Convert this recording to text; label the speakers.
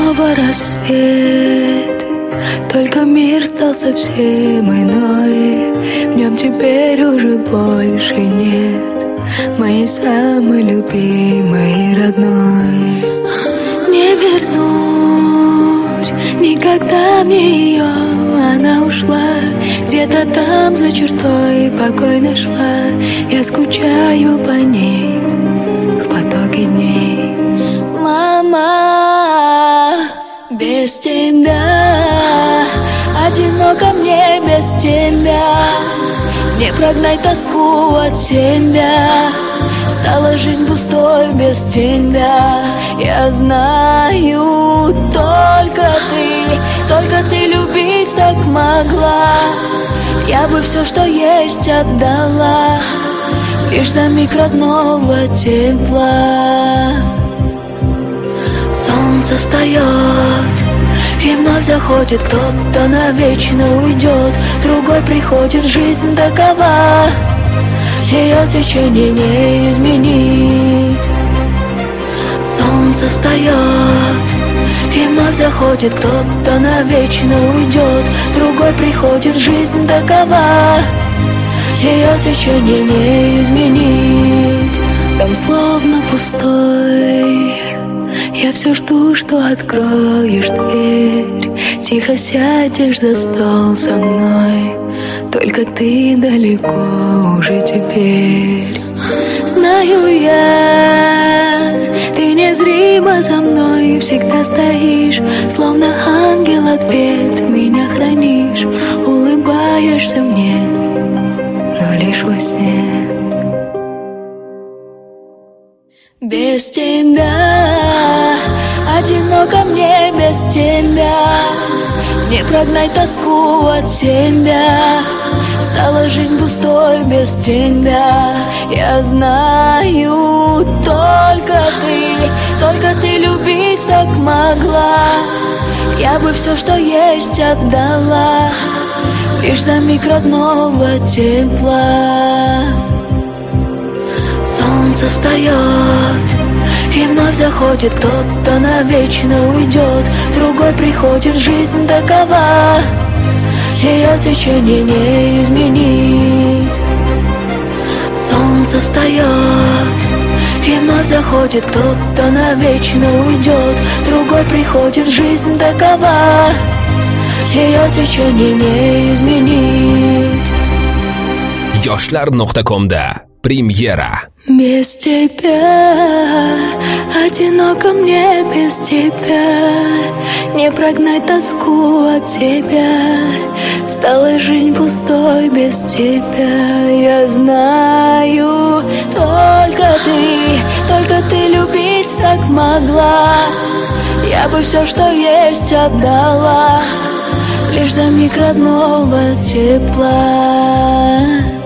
Speaker 1: снова рассвет, только мир стал совсем иной. В нем теперь уже больше нет моей самой любимой и родной. Не вернуть никогда мне ее, она ушла. Где-то там за чертой покой нашла. Я скучаю по ней в потоке дней. Мама, без тебя одиноко мне, без тебя. Не прогнать тоску от себя. Стала жизнь пустой без тебя. Я знаю, только ты любить так могла. Я бы все, что есть, отдала лишь за миг родного тепла. Солнце встает, и вновь заходит кто-то, навечно уйдет. Другой приходит, жизнь такова, ее течение не изменить. Солнце встает, и вновь заходит кто-то, навечно уйдет. Другой приходит, жизнь такова, ее течение не изменить. Дом словно пустой, я все жду, что откроешь дверь. Тихо сядешь за стол со мной, только ты далеко уже теперь. Знаю я, ты незримо за мной всегда стоишь, словно ангел ответ меня хранишь. Улыбаешься мне, но лишь во сне. Без тебя одиноко мне, без тебя. Не прогнать тоску от себя. Стала жизнь пустой без тебя. Я знаю, только ты любить так могла. Я бы все, что есть, отдала лишь за миг родного тепла. Солнце встает, и вновь заходит кто-то, навечно уйдет. Другой приходит, жизнь такова, ее течение не изменить. Солнце встает, и вновь заходит кто-то, навечно уйдет. Другой приходит, жизнь такова, ее tечение не изменить.
Speaker 2: Yoshlar.com'da премьера.
Speaker 1: Без тебя одиноко мне, без тебя. Не прогнать тоску от тебя. Стала жизнь пустой без тебя. Я знаю, только ты любить так могла. Я бы все, что есть, отдала лишь за миг родного тепла.